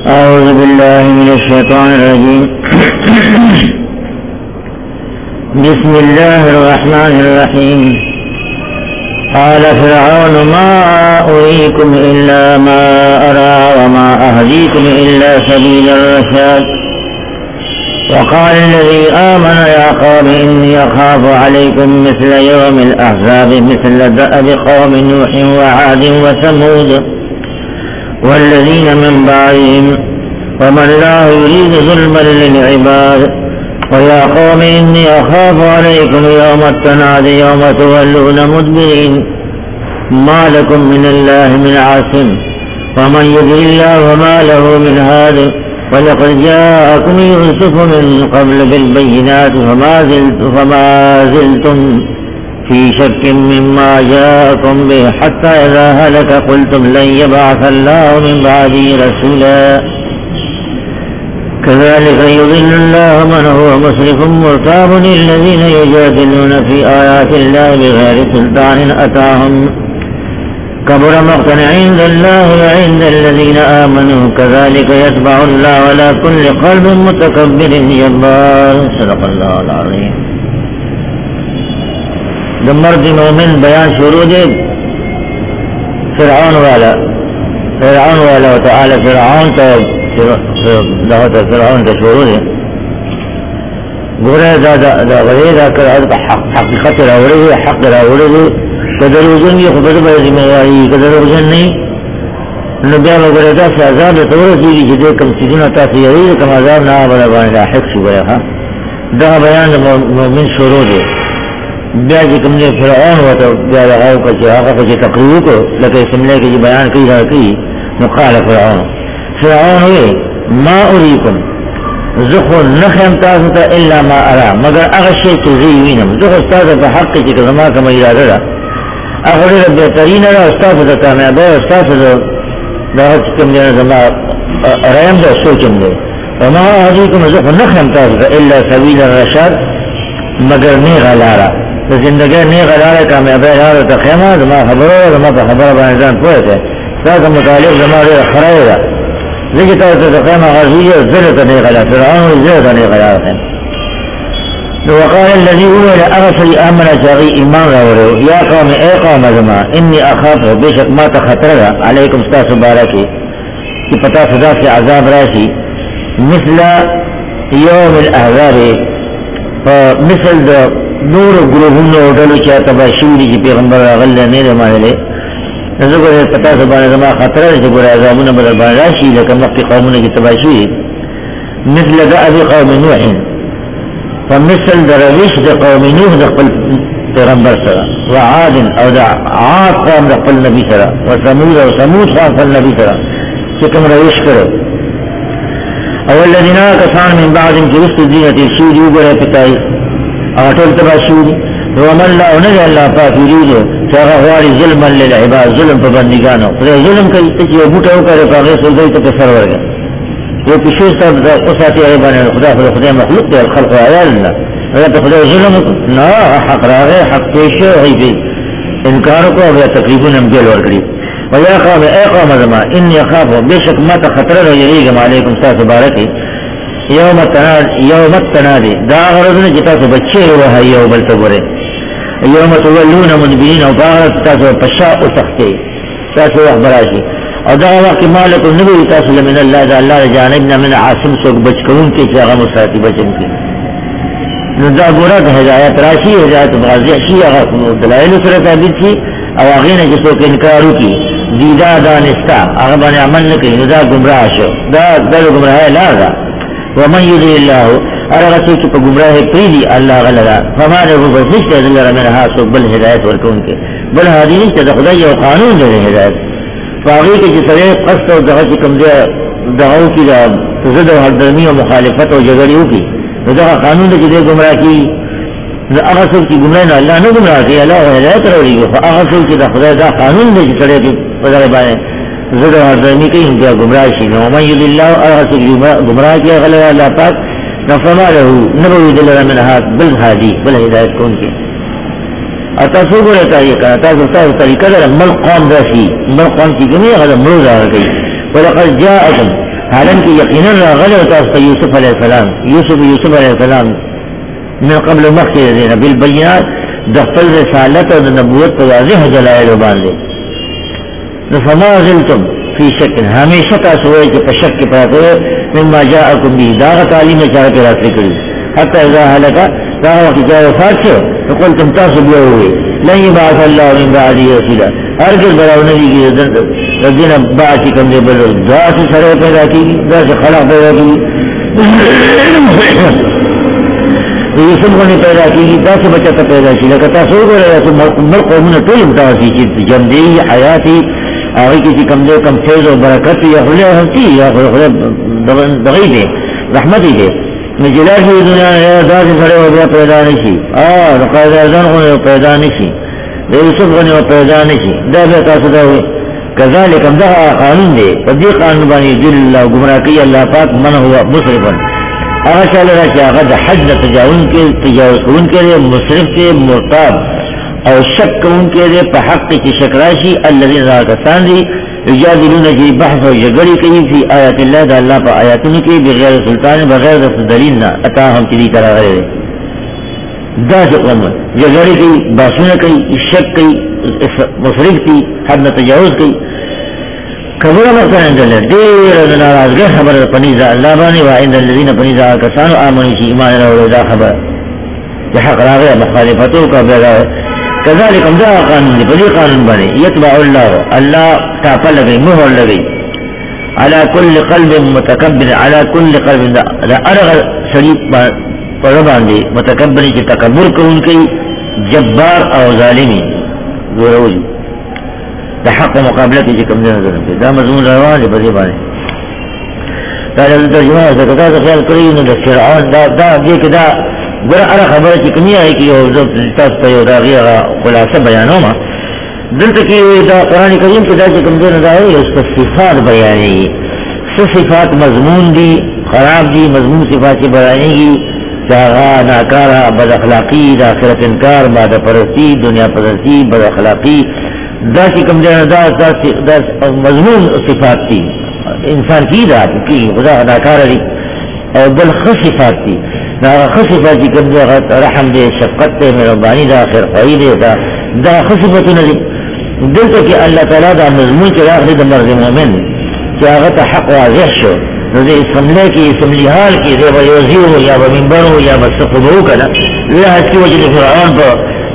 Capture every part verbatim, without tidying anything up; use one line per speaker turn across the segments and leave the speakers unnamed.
أعوذ بالله من الشيطان الرجيم بسم الله الرحمن الرحيم قال فرعون ما أريكم إلا ما أرى وما أهديكم إلا سبيل الرشاد وقال الذي آمن يا قوم إني أخاف عليكم مثل يوم الأحزاب مثل دأب قوم نوح وعاد وثمود والذين من بعدهم وما الله يريد ظلما للعباد ويا قوم إني أخاف عليكم يوم التناد يوم تولون مدبرين ما لكم من الله من عاصم ومن يضلل الله وما له من هاد ولقد جاءكم يوسف من قبل بالبينات فما زلت فما زلتم في شك مما جاءكم به حتى إذا هلك قلتم لن يبعث الله من بعده رسولا كذلك يضل الله من هو مسرف مرتاب الذين يجادلون في آيات الله بغير سلطان أتاهم كبر مقتا عند الله وعند الذين آمنوا كذلك يتبع الله على كل قلب متكبر جبار صدق الله العظيم. مرد مومن بیان شروع دے فرعون والا فرعون والا وتعالى فرعون تا دعوت فرعون تا شروع دے گورے دا دا دا غیر دا کر حقیقت راوڑے دے حق راوڑے دے قدر وزن یہ خبر بازی مواری قدر وزن نہیں نبیان وگرے دا سے عذاب طور دیلی جدے کم سیدون تاسی یوید کم عذاب نا بلا بانی دا حق شو برے خواہ دا بیان مومن شروع دے بیا جی کم نے فرعون ہوتا بیا لغاو کچھ آقا کچھ تقریب کو لکہ سملے کے جی بیان کی رہا کی مقال فرعون فرعون ہوئے ما اریکم زخو نخیم تاستا الا ما ارا مگر اغشی تزیوینم زخو استاستا پا حق چی کزما کم ایرادہ دا اغلی رب بہترین را استاستا کامیابا استاستا دا کم دینا زما ریم دا سوچم دے وما اریکم زخو نخیم تاستا الا سبیل الرشاد مگر نیغ لارا زندگی نیغ لارا کامیابی لارا تا خیمہ زما خبرو زما پا خبر بانزان پوئے ساکا مطالب زما ریر خرائی را لیکن تا تا خیمہ غرزوی زلتا نیغ لارا فرعون زلتا نیغ لارا خیم وقال الذي هو لأغفر آمن جاغي إيمان راورو يا قوم اے قوم زما انی اخاف بیشک ما تخطر علیکم ستاس بارکی کی پتا صدا سے عذاب راشی مثل یوم الاحزاب مثل دا نور گروہن اوٹلو چاہ تباشوری جی پیغمبر غل نیرے مانلے نزو کو پتا سبانے زمان خطرہ جب عذابون بدل بان راشی لکن وقت قومون کی تباشوری مثل دا ابی قوم نوح فمثل دا رویش دا قوم نوح دا قل پیغمبر سرا وعاد او دا عاد قوم دا قل نبی سرا وثمود او ثمود قوم قل نبی سرا چکم رویش کرو اول الذين كفروا من بعد جلست الدين تشير يقول فتاي اٹل تباشر ومن لا نجعل الله پاک يريد فغوار ظلما للعباد ظلم بندگانو ظلم کوي چې بوټو کوي په هغه څه دوی ته سر ورګه یو پښې ستاسو د قصاتي ایبانه خدا خدا خدای مخلوق دی الخلق عيالنا هغه ته خدای ظلم نه حق راغی حق شي هي انکار کو او تقریبا هم ګل ورکړي ويا قوم اے قوم زما اني اخاف بشك ما تخطر يريكم عليكم تاسو باركي يوم التناد يوم التناد دا غرضنا جتا سو بچے وها يوم التبره يوم تولون مدبرين او بارت تاسو پشاء تخته تاسو اخبراشي او دا وقت مالک النبي تاسو من الله دا الله جانبنا من عاصم سو بچکون کے چاغه مساتی بچن کی ندا ګورا هدایت راشي هدایت واضح شي هغه دلایل سره ثابت شي او هغه نه چې څوک انکار وکړي دیدا دانستا هغه باندې عمل نه کوي دا گمراه شو دا د گمراهی لار ده ومن يضل الله هغه څوک په گمراهی پیږي الله غلرا فما له بشک دلر منها سو بل هدایت ورکون کې بل هدی چې د خدای یو قانون دی هدایت فاغي کې چې سره قصد او دغه کوم دی دغه کې دا زده حضرمی او مخالفت او جګړې وکړي دا قانون دی چې گمراه کی دا هغه څوک چې گمراه نه الله نه گمراه کوي الله هدایت راوړي هغه څوک چې د خدای دا قانون دی چې سره بدل باندې زړه ورځنی کې انتیا گمراه شي نو مې یذ الله ارسل گمراه کې غلې الله پاک نفما له نبوي دل من هات بل هادي بل هدایت کون کې اتا څو ګره طریقہ تاسو تاسو طریقہ در مل قوم راشي مل قوم چې کومه هغه مرو راغی ولقد جاءكم حالانکہ یقیناً راغل ہوتا ہے یوسف علیہ السلام یوسف یوسف علیہ السلام من قبل مخیر دینا بالبینات دخل رسالت اور نبوت پر واضح دلائل باندھے فما زلتم فی شک ہمیشہ تاسوئے کہ پشک کے پاتے مما جاءکم بھی داغ تعلیم چاہ کے راستے کری حتی اذا حلقہ داغ وقت جائے وفات چھو فقل تم تاسو بیا ہوئے لن یبعث اللہ من بعدی رسولا ارگل براو نبی کی رجنا بعد کی کم دے بلو دا سے سرے پیدا کی دا سے خلق پیدا کی یوسف کو نہیں پیدا کی دا سے بچہ پیدا کی لیکن تاسو کو رہا تو مر قومنا طول متاسی چیز جمدی حیاتی آگئی کسی کم دے کم فیض و برکت یا خلے ہمتی یا خلے دغی دے رحمتی دے میں جلال کی دنیا دا سے سرے ہو گیا پیدا نشی آہ قائد ازان ہونے پیدا نشی یوسف ہونے پیدا نشی دا بے تاسو دا ہوئے کذالک ہم دا قانون دے تبدیل قانون بانی جل اللہ گمراہ کی اللہ پاک من ہوا مصرفا اگر چاہ لگا کہ اگر حج نہ تجاون کے تجاوز ان کے لئے مصرف کے مرتاب اور شک ان کے لئے پا حق کی شکراشی الذین راکستان دی یجادلون جی بحث و جگڑی کئی فی آیات اللہ دا اللہ پا آیاتن کی بغیر سلطان بغیر دست دلیل نا اتا ہم چلی طرح غرے دا سے قومن جگڑی کئی باسون کئی شک کئی مصرف کی حد نہ تجاوز کئی خبر مقصد عند اللہ دیر ناراض گئے خبر پنیزہ اللہ بانی وعند الذین پنیزہ کسانو آمنی کی ایمان رہو دا خبر جحق راغی مخالفتوں کا بیگا ہے کذالک ہم دا قانون دی پدی قانون بانی یتبع اللہ اللہ تاپا لگئی مہر لگئی علا کل قلب متکبر علا کل قلب دا ارغ شریف پربان دی متکبری کی تکبر کرن کی جبار او ظالمی گوروج دا حق مقابلہ کی جکم دے نظر پہ دا مضمون روان دی پدی بانی تاجہ ترجمہ ہے سکتا دا خیال کری دا فرعون دا دا دیکھ دا گورا ارا خبر چی کمی آئی کی تاس پا یو دا غیر خلاصہ بیانو ما دلتا کی دا قرآن کریم کی دا چی کم دے نظر ہے اس کا صفات بیانی گی صفات مضمون دی خراب دی مضمون صفات چی بیانی گی چاہا ناکارا بد اخلاقی دا آخرت انکار بعد پرستی دنیا پرستی بد اخلاقی دا چی کم دے نظر دا مضمون صفات تی انسان کی دا کی خدا ناکارا دی اور بل خص صفات تی دا خصفت کم دے رحم دے شفقت دے مہربانی دا خیر خواہی دے دا دا خصفت ندی دلتا کہ اللہ تعالیٰ دا مضمون کے آخری دا مرد مومن کہ آغت حق واضح شو دے اسملے کی اسملی حال کی دے با یوزیو ہو یا با منبر ہو یا با سخبو کنا یہ اس کی وجہ فرعون پا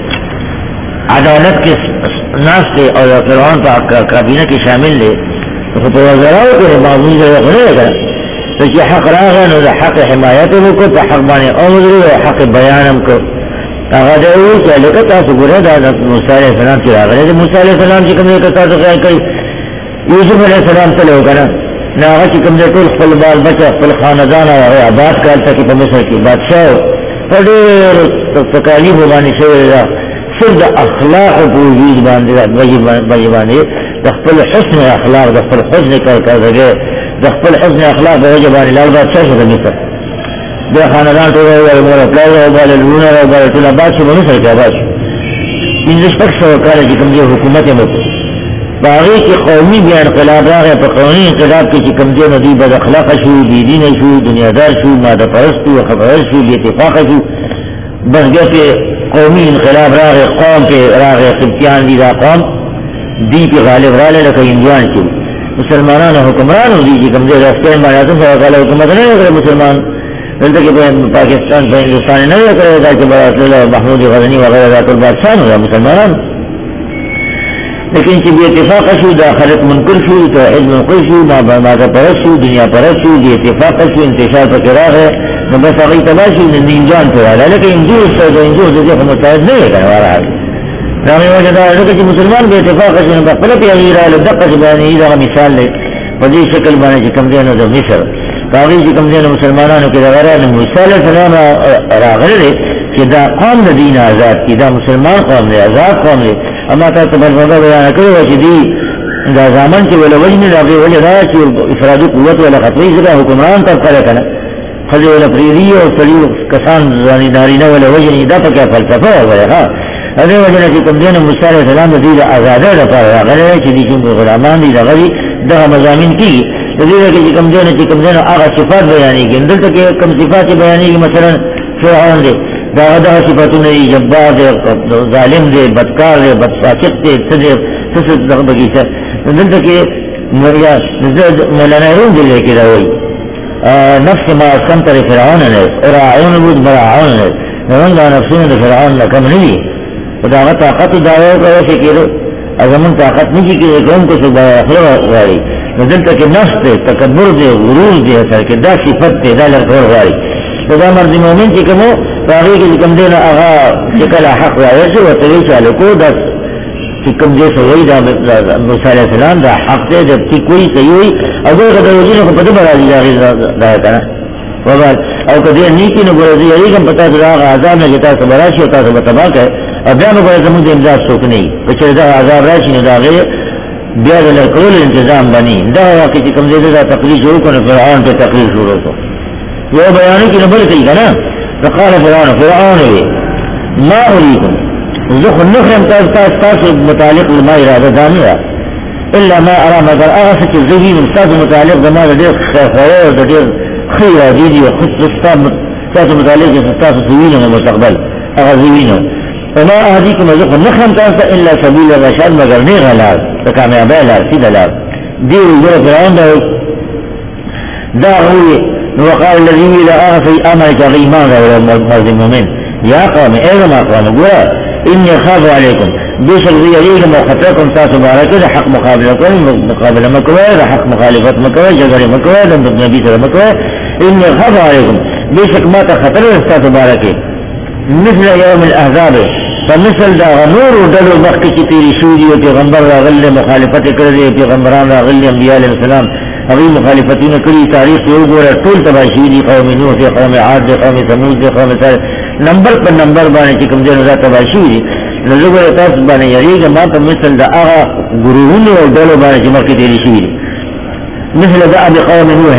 عدالت کے ناس دے اور فرعون پا کابینہ کی شامل دے تو پا وزراؤ کرے معمول دے غلے کنا تو کہ حق راغن و حق حمایتوں کو تو حق بانے عمر و حق بیانم کو اگر دے ہوئی کہ لکہ تاسو گرے دا موسیٰ علیہ السلام کی راغن ہے موسیٰ علیہ السلام چی کم دے کتا تو خیال کئی یوسف علیہ السلام تلے ہو کنا نا آغا چی کم دے کل خپل بال بچہ خپل خاندان آغا آباد کالتا کی پا مصر کی بادشاہ پر دیر تکالیف و بانی شوئے دا صرف دا اخلاق و وجود باندے باندے دا خپل حسن اخلاق دا خپل حسن کر کر دگے دخل حسن اخلاق بوجبان لال بادشاہ شد مصر بے خاندان تو رہے مورا پلائی رہے بالا لونا رہے بالا طلع بادشاہ بمصر کیا بادشاہ انجش پک سو کالا جی کم دے حکومت مکر باغی کی قومی بے انقلاب راگے پا قومی انقلاب کی چی کم دے ندی بد اخلاق شو بیدین شو دنیا دار شو مادہ پرست شو خبر شو بے اتفاق شو بس گئے پہ قومی انقلاب راگے قوم پہ راگے قبطیان دی دا قوم دی پہ غالب رالے لکا اندوان کی مسلمانان حکمران ہو دیجی کم دے راستے میں آتم فوقال حکومت نہیں کرے مسلمان دلتا کہ پاکستان پہ ہندوستان نہیں کرے گا کہ برات اللہ محمود غزنی وغیرہ ذات البادشاہ ہو مسلمانان لیکن چی بی اتفاق شو داخلت منکر شو توحید منکر شو ماذا پرست شو دنیا پرست شو بی اتفاق شو انتشار پر قرار ہے نبس اقی تباہ شو نینجان پر آلا لیکن انجور سر انجور سے دیکھ متعد نہیں کرنے والا ہے رامی وجہ دا ہے کہ مسلمان بے اتفاق سے نبا قلب یغیر آلے دقا سے بانی ایدہ مثال لے فضی شکل بانے چی کم دینا دا مصر تاغیر چی کم دینا مسلمانانو کی دا غیرہ موسیٰ علیہ السلام راغر لے کہ دا قوم دا دین آزاد کی دا مسلمان قوم لے آزاد قوم لے اما تا تبرمگا بیانا کرو وچی دی دا زامن چی ولا وجن لابی ولی را چی افرادی قوت ولا خطوی زدہ حکمران تب خلقنا خضی ولا پریدی اور سلیو کسان زانی نارینا ولا وجنی دا پا کیا فلسفہ ولی ہاں ادھے وجنہ چی کم دینا موسیٰ علیہ السلام دا دید آزادہ دا پارا غلے چی دی چونکہ غلامان دی دا غلی دا مضامین کی دې کې کوم دې نه چې کوم دې نه هغه صفات بیانېږي دلته کې کوم صفات بیانېږي مثلا فرعون دې دا دا صفاتونه یې جبار دې ظالم دې بدکار دې بدساکت دې څه دې څه دغه بګیسه دلته کې مریا مولانا روم دې کې دا وایي نفس ما استمتر فرعون نه راعون بود براعون نه نو دا نفسونه د فرعون نه کم نه دي دا هغه طاقت دا یو څه کېدو اګمن طاقت نه کېږي کوم څه دا خو غواړي نو دلته کې نفس دې تکبر دې غرور دې سره کې دا صفت دې دا لرغور غواړي دا مرض مومن چې کوم هغه کې کوم دې نه هغه چې کله حق راځي او ته یې چالو کو دا چې کوم دې سوي دا موسی عليه السلام دا حق دې چې کوئی کوي هغه د وجې په دې باندې دا دا وبال او کدی نیکی نو ګورځي یې کوم پتا دا عذاب نه جتا سبراشي او تاسو تبا کوي او بیا به زموږ امداد څوک نه وي چې دا عذاب راشي نو دا غي بیا د کول تنظیم بني دا واقع چې کوم دې دا تقریر شروع کړو فرعون ته تقریر شروع کړو یو بیان کې نه بل کوي کنه فقال فرعون فرعون وي ما اريكم زخ النخم تاسو متعلق لما اراده ثانيه الا ما ارى مگر اغه چې زوی مستاذ متعلق زما د دې خو د دې خیر دي دي خصوص تاسو متعلق د تاسو زوینه مستقبل اغه زوینه وما اهديكم زخ النخم تاسو الا سبيل الرشاد مگر نه غلط کامیابی لار سیده لار دی ویجر فرعون دا دا ہوئی وقال الذي لا آخر آمنك غيمان غير مرض المؤمن يا قوم ايضا ما قوم قولا اني خاف عليكم بيشك ذي عليكم وخطاكم تاسو باركة دا حق مقابلكم مقابل مكوى دا حق مخالفت مكوى جغر مكوى دا نبي سر مكوى اني خاف عليكم بيشك ما تخطر تاسو باركة مثل يوم الاحزاب فمثل دا غنور ودلو مخی کی تیری شوری و پیغمبر راغل مخالفت کردے پیغمبران راغل انبیاء علیہ السلام اغی مخالفتین کری تاریخ سے اگورا طول تباشیری قوم نوح سے قوم عاد سے قوم سمود سے قوم سار نمبر پر نمبر بانے چکم دے نظر تباشیری نظر تاس بانے یریگا ما پر مثل دا آغا گروہن و دلو بانے چی مخی تیری شوری مثل دا اب قوم نوح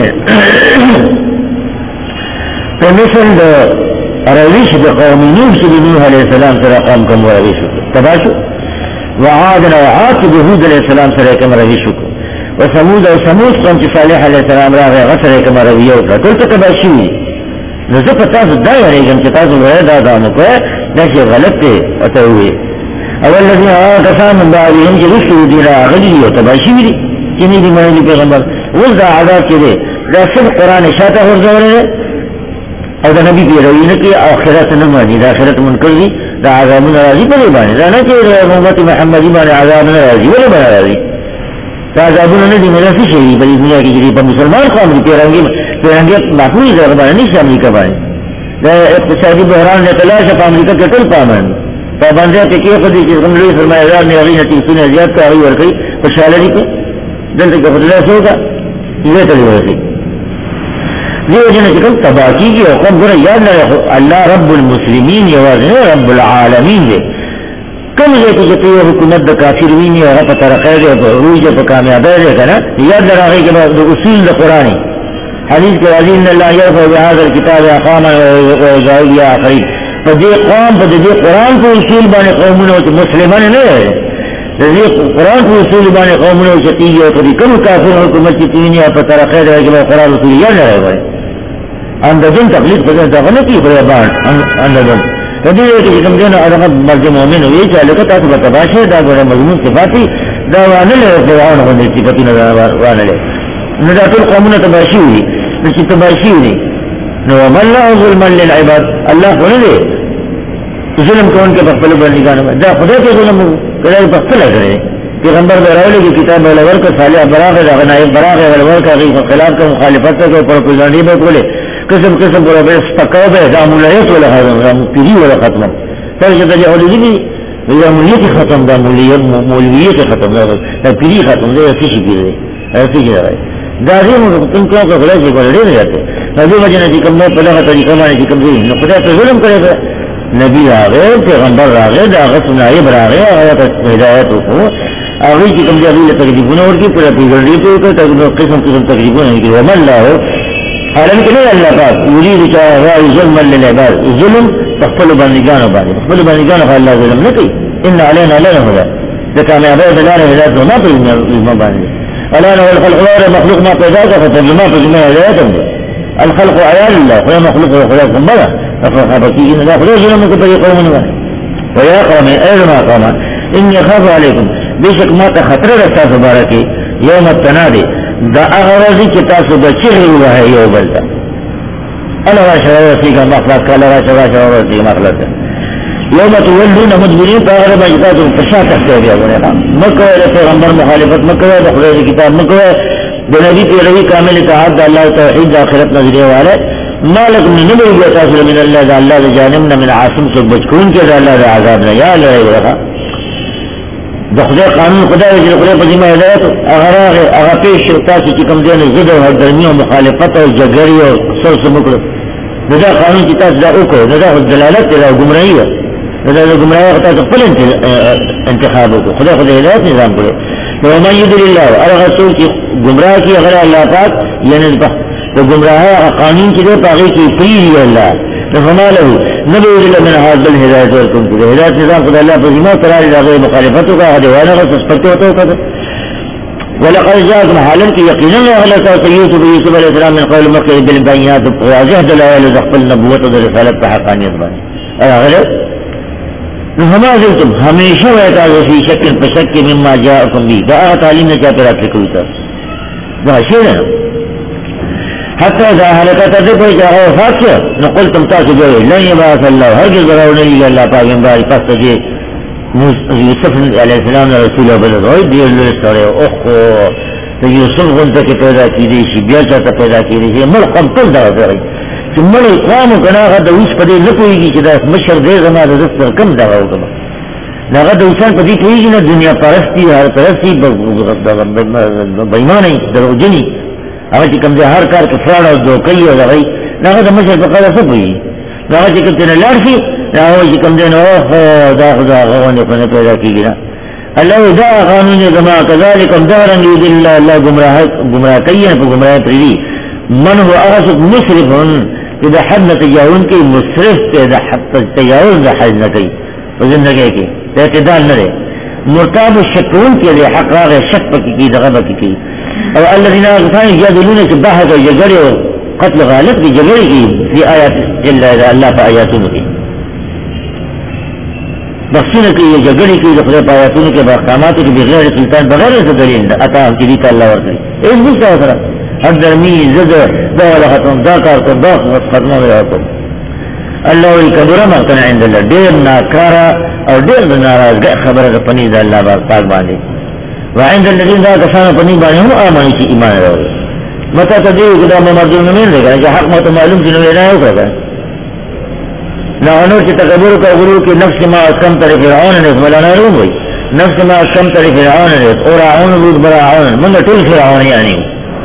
فمثل دا رویش دا قوم نوح سے نوح علیہ السلام سر قوم کم رویشو تباشو وعادنا وعاد بهود علیہ السلام سر کم رویشو وسمود و سمود قوم چی صالح علیہ السلام را غیر غصر کم رویو کرا کل تکباشوی نزد تاسو دا یریگم چی تاسو غیر دا دانو کوئے داشی غلط تے اتوئے اول لذی آقسان من بعدهم چی رسو دیرا غلی و تباشوی دی چنی دی مہنی پیغمبر وزا عذاب چی دے دا سب قرآن شاعتا خورزورے او دا نبی پیروی نکی آخرت نمانی دا آخرت منکر دی دا عذاب نرازی پلے بانے دا نا چی محمد محمدی بانے عذاب نرازی ولی بانے رازی دا عذاب ندی مرسی شہی بلی دنیا کی جری پا مسلمان قوم دی پیرنگی پیرنگی محفوظ در بانے نیش امریکہ بانے دا اقتصادی بحران نے تلاش پا امریکہ کتل پامان پا باندیا کے کیا خودی چیز غملوی فرمائے ازار نے اغی نتی سنے زیاد کا اغی ورکی پشالری کو دلتا کہ خود اللہ سوکا یہ تلی ورکی یہ وجہ چکم تباکی کی حکم برا یاد نہ رکھو اللہ رب المسلمین یوازن رب العالمین دے کم ہے کہ جتی حکومت دا کافروین یا غفت رقید یا عروج یا کامیابی دے کنا یاد نہ رکھے کہ اصول دا قرآنی حدیث کے وزیر ان اللہ یرفع بهذا الكتاب اقاما ویجعل یا آخرین فدی قوم فدی قرآن کو اصول بانے قومنا مسلمان نہیں ہے دې قرآن کو اصول باندې قومونه چتی یو کدي کوم کافر حکومت چې تینی په طرفه دی چې قرآن اصول یې نه راوړي ان د دین تقلید په ځای نه کی پر باندې ان د دې کې کوم دین هغه مرجع مؤمن وي چې له تاسو په تباشه دا غوړه مضمون صفاتي دا ونه له قرآن باندې صفاتي نه ونه له نو دا ټول قومونه تباشي وي چې تباشي وي نو مل ظلم للعباد الله ونه ظلم کون کے بخل بنی گانا دا خدا کے ظلم کرائی بخل کرے پیغمبر براولے کی کتاب ولور کا صالح براغ دا غنائب براغ ولور کا غیب خلاف کا مخالفت کا پروپیگنڈی میں کولے قسم قسم پر بے استقاب ہے دا مولیت ولا ختم دا پیری ولا ختم پر جب جا اولی دی دا مولیت ختم دا مولیت مولویت ختم دا پیری ختم دا ایسی شی پیر دے ایسی شی رہا ہے دا غیر تم کیوں کا خلاف سے کولے دے جاتے نبی وجہ نے کم میں پلہ طریقہ مانے کی کم دی خدا پہ ظلم کرے گا نبی آگے پیغمبر آگے داغت نائب آگے آغت ہدایت کو آگئی کی کم جاگی تقریبون اور کی پورا پیغردی کو قسم قسم تقریبون ہے کہ ومن اللہ ہو حالم کے لئے اللہ پاک یرید چاہائی ظلم للعباد ظلم تخفل بانگانو بانی تخفل بانگانو اللہ ظلم نکی ان علینا لنا ہدا دکامی عباد اللہ ہدایت ہونا پر علم بانی الا له الخلق اور مخلوق ما پیدا کا ترجمہ ترجمہ ہدایت ہے الخلق عیال اللہ خدا مخلوق و خدا بڑا فخبکی ان لا خدا جنم کو بری قوم نے ويا قوم ايما قوم ان يخاف عليكم بشك ما تخطر رسا مبارکی یوم التنادی دا اغرضی کی تاسو بچی ہوا ہے یو بلتا اللہ شرع رسی کا مخلص کا اللہ شرع شرع رسی کا مخلص یوم تولون مدبرین فاغرب اجتاتم فشا تختے بیا بنیقا مکوہ پیغمبر مخالفت مکوہ بخلوی کتاب مکوہ بنبی پیروی کامل اتحاد دا اللہ توحید دا آخرت نظریہ والے مالک من نبی بیتاثر من اللہ دا اللہ دا جانبنا من عاصم سے بچکون کے دا اللہ دا عذابنا یا اللہ رہی برخا دا خدا قانون خدا وجل خدا پذیمہ ہدایت اگر آگے اگر پیش شرطا کی چکم دین زد و درمی و مخالفت و جگری و سر سمکر دا قانون کی تاثر دا اوکو دا دلالت دا گمرائی ہے دا گمرائی خطا تقبل انتخابوں کو خدا خدا ہدایت نظام کرے ومن يضلل الله ارغ رسول کی گمراہ کی اگر اللہ پاک یعنی تو گمراہ قانون کی دے پاگی کی پریری اللہ فما له نبی اللہ من حاضر الہدایت ورکم کی ہدایت نظام خدا اللہ پر ایمان قرار لاغی مخالفتوں کا حدوانا غصص پکتے ہوتا ہوتا ولقد جاءكم حالا کی یقینا غلط یوسف یوسف علیہ السلام من قول مکہ بالبینات واضح دلائل ذقف النبوت و رسالت کا حقانیت بانی اگر ہما زلتم ہمیشہ ویتا فی شکل پشک مما جاءکم بھی دا آغا تعلیم نے چاہتے رات لکھوئی تا دا شیر ہے حتی دا حلقہ تردے کوئی چاہا وفاق کیا نقل تم تاسو جوئے لن یباس اللہ ہرگز ضرور نہیں لگا اللہ پاک انباری پس تجھے یوسف علیہ السلام نے رسول بلد ہوئی دیر لوس کرے اخو تو یوسف غنطہ کے پیدا کی دیشی بیلتا تا پیدا کی دیشی ملقم تل دا رہی مڑ قوم کناغه د اوس په دې نه پوهېږي چې دا مشر دی زما د دفتر کم دغه وکړه د هغه د انسان په دې پوهېږي نه دنیا پرستی هر پرستی بېمانه دروغجني هغه چې کوم دی هر کار کې فراډ او دوکۍ او دغه د هغه د مشر په قدر څه پوهېږي هغه چې کوم دی نه لاړ شي هغه چې کوم دی نو دا خو دا هغه ونې په نه پیدا کېږي نه الله دا قانون زما کذلک دهرا یضل الله گمراه گمراه کوي په گمراه پریږي من هو اغسط مسرف اذا حد نہ تجاوز کی مصرف کے اذا حد تجاوز نہ حد نہ کی زندگی کی اعتدال نہ رہے مرتاب الشکون کے لیے حق راغ شک کی دغبہ کی اور الذين يجادلون في بحث وجگڑے قتل غالب کی جگڑی کی فی آیات جل اللہ پہ آیاتوں کی بخشنے کی یہ جگڑی کی خدا پہ آیاتوں کے باحکامات کی بغیر سلطان بغیر سے دلیل عطا ہم کی اللہ ورکڑی اس بھی کیا طرح ہر درمی زد دا والا ختم دا کار کو دا ختم ہو رہا کو اللہ وی کبرا مقتن عند اللہ دیر ناکارا اور دیر ناراض گئے خبر دا پنی دا اللہ پاک باندے وعند الذین دا کسانا پنی باندے ہم آمانی کی ایمان رہو متا تدیو کدا ممردون نمین لے گا کہ حق موت معلوم جنو لینا ہو گا نعنور کی تکبر کا غرور کی نفس ما اسکم تر فرعون نے مولانا روم ہوئی نفس ما اسکم تر فرعون نے اور عون رود برا عون من طول فرعون یعنی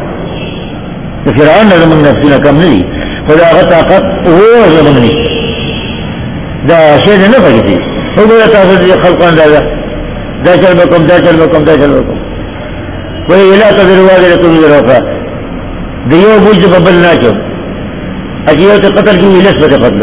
فرعون نظم نفسنا کم نہیں خدا غطاقت وہ ظلم نہیں دا شید نفع کی تھی وہ بڑا تاثر دی خلقان دا دا چل بکم دا چل بکم دا چل بکم کوئی علا تذر واضح رکم در وقا دیو بوجھ ببل ناچو اجیو تے قتل کی ویلس بتے قتلو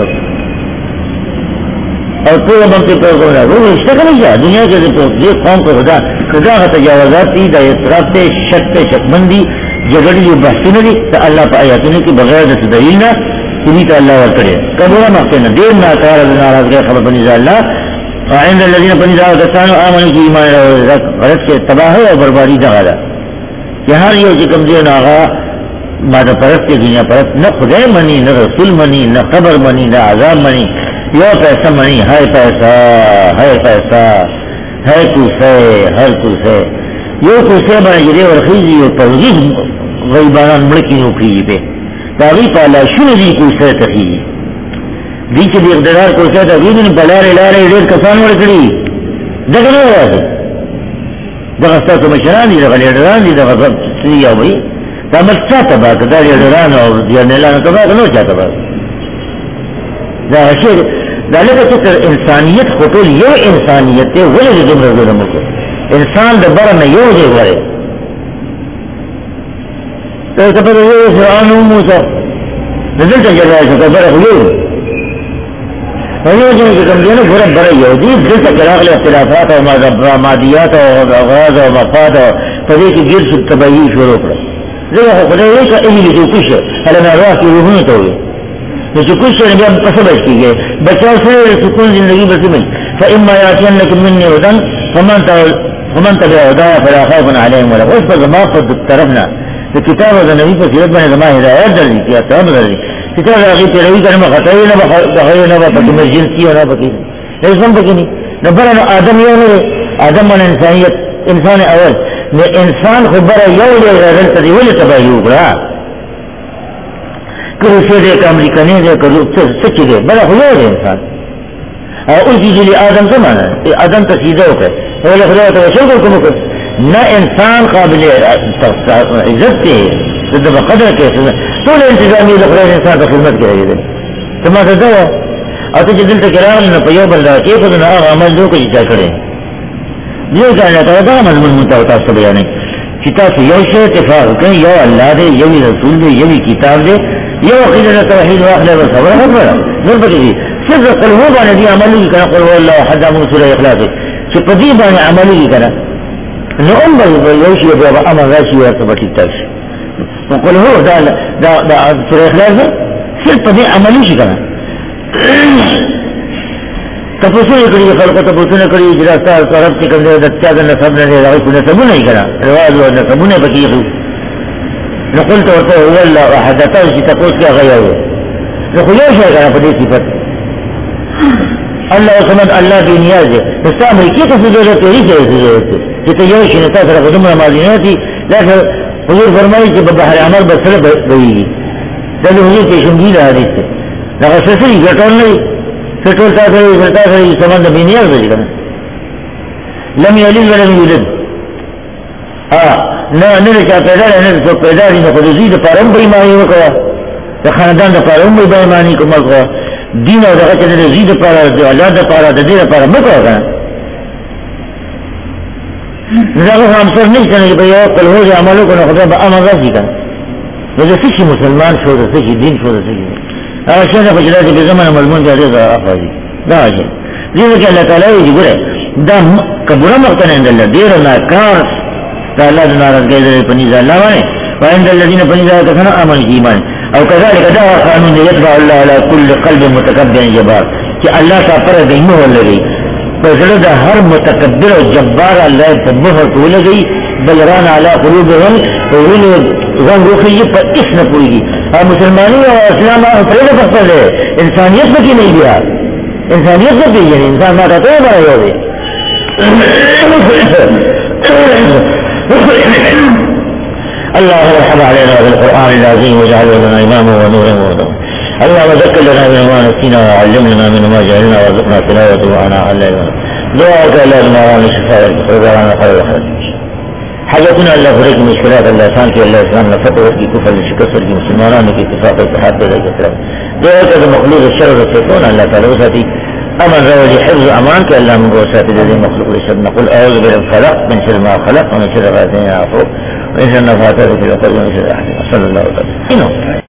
اور پورا بمتے پر کرنا وہ اشتہ نہیں جا دنیا کے دیکھ قوم کو خدا خدا تجاوزات تی دا اعتراف تے شک تے شکمندی جگڑی جو بحثی نہ دی تو اللہ پا آیاتوں نے کہ بغیر دس دلیل نہ تنی تو اللہ ور کرے کبورا مقتے نہ دیر نہ کار ناراض گئے خبر پنیزا اللہ عند الذین پنیزا کسانو آمنی کی ایمان غرض کے تباہ اور بربادی دغالا کہ ہر یہ جکم دین آغا مادہ پرست کے دنیا پرست نہ خدای منی نہ رسول منی نہ خبر منی نہ عذاب منی یو پیسہ منی ہے پیسہ ہے پیسہ ہے کچھ ہے ہر کچھ ہے یو کچھ ہے بنا جرے ورخیزی و ترغیب غیبانان ملکی نوکری پہ باغی پالا شنو دی کوئی سر تخیی دی چی دی اقدرار کوئی سر تخیی دن بلارے لارے دیر کسان ورکڑی دقا نو رہا سے دقا ستا تو مشران دی دقا لیڈران دی دقا سری آو بھئی تا مجھتا تباک دا لیڈران اور دیارنیلان تباک نو چا تباک دا شیر دا لگا چکر انسانیت خطول یو انسانیت تے ولی دی دم رضو دمکو انسان دا برن یو دے ورے تو کپر یہ فرعون موسی نزل تجربہ ہے کپر یہ یہ جو کہ دین پورا بڑا یہودی دل تک اخلاق اختلافات اور مادیات اور اغراض اور مفاد اور پدې کې ګیر شو تباہی شروع کړه زه خدای یې کا ایلی دې کوشه هله ما راځي روحونه ته وي نو چې کوشه بیا په څه بچیږي بچاو سره سکون ژوندۍ به څه فإما يأتينكم مني هدى فمن فمن تبع هدايا فلا خوف عليهم ولا هم يحزنون ما قد طرفنا الكتاب هذا النبي في سيرت بن زمان هدايات درجي في أكتاب درجي كتاب أغيب تروي كان ما خطأينا بخيرنا بفكي مسجنسي ولا بكي ليس هم بكيني نبرنا آدم يوم آدم من إنسانية إنسان أول إنسان خبر يوم غير تدول تبايو بلا كل شيء ذلك أمريكاني ذلك سچي ذلك بلا خلوه إنسان اول چیز لی آدم زمانا آدم تسیدہ ہوکر اولی خدا توشل کرکم ہوکر نا انسان قابل عزت کے صدب قدر کے طول انتظامی لخدا انسان کا خدمت کے رہی دے تمہا صدہ ہے اور تجھے دل تکرام نا پیو بلدہ کے خود نا آغا عمل دو کجی چاہ کرے یہ کہنا تا دا مضمون منتا ہوتا سب یعنی کتاب سے یو شے اتفاق کہیں یو اللہ دے یوی رسول دے یوی کتاب دے یو قیدر توحید واخلہ وصبر حضر نور بکی دی صرف قلوه بانے دی عملو کی کنا قلوه اللہ حد امون سورہ اخلاصی چی پدی بانے عملو کی کنا نو ام با یوشی با با امن راشی ورطا بٹی تاکش قلوه دا دا دا سورہ اخلاصی صرف پدی عملو کی کنا تفسیر کری خلق تفسیر کری جلاستا صرف چکم دے دچا دا نصب ندے دا غیب نصبو نہیں کنا رواز و نصبو نہیں بکی خو نقلت ورطا هو اللہ وحدتا چی تقوس کیا غیر ہوئے نقل یوشی کنا پدی صفت اللہ سمد اللہ بھی نیاز ہے اسلام کی تو ضرورت ہے ہی ضرورت ہے کہ یوشی نے تاثر خدم نمازی نہیں تھی لیکن حضور فرمائی کہ ببحر عمل بسر بئی گی چلو حضور کی شنگیل حدیث سے لگا سسری گٹول نہیں سٹول تاثر تاثر سمد بھی نیاز ہے لم یلد ولم یولد ہاں نہ نہ چاہ پیدا ہے نہ تو پیدا نہیں نہ خود زید پارم بئی مانی وکوا تو خاندان دا پارم بئی مانی کو مکوا دین او دغه چې د زید لپاره د اولاد لپاره د دې لپاره مکو کنه دغه هم څه نه کنه په یو خپل هوځي عملو کنه خدای به امر راځي کنه د دې مسلمان شو د دې دین شو د دې هغه چې په جلاد په زمانه ملمون دی هغه افاضي دا اجي دې چې الله تعالی یې ګره دا کبره مقتنه اند الله ډیر نه کار دا الله د ناراضګۍ د پنځه الله باندې وایند الذين پنځه کسان امن ایمان او كذلك دعا قانون يتبع الله على كل قلب متكبر جبار کہ اللہ کا پر دینو ولگی فزلد ہر متکبر و جبار اللہ تبہر تو لگی بلران علی قلوبهم وہن غم روحی پر اس نہ پوئی گی اور مسلمانی اور اسلام پہلے بخصل ہے انسانیت میں کی نہیں دیا انسانیت میں بھی یعنی انسان ماتا تو بڑا ہو گئے الله رحم علينا بالقرآن العظيم واجعله لنا إماما ونورا وهدى اللهم ذكر لنا بما نسينا وعلمنا منه ما جهلنا وارزقنا تلاوته وأنا على دعاءك الله المرام شفاء وغفران خير وخير حاجتنا الله فريق مشكلات الله سان في الله اسلام نفقه في كفر الشكسر في مسلمان في اتفاق الاتحاد بذلك السلام دعاءك مخلوق الشر والسيطان الله تعالى وساتي امن روجي حفظ امان کہ اللہ من وساتي الذي مخلوق الشر نقول اعوذ بالله خلق من شر ما خلق ومن شر غاسق عفو وإن النفاثات في العقد ومن شر حاسد صلى الله عليه وسلم